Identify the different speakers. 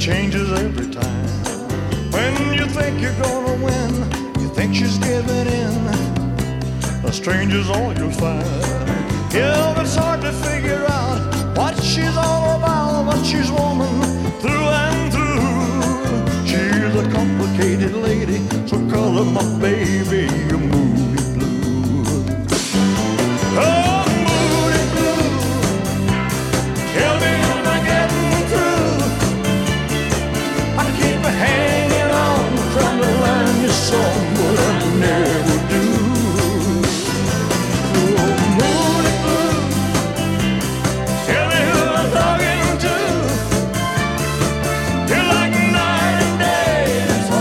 Speaker 1: changes every time. When you think you're gonna win, you think she's giving in. A stranger's all you'll find. Yeah, it's hard to figure out what she's all about, but she's woman through and through. She's a complicated lady, so call her my baby.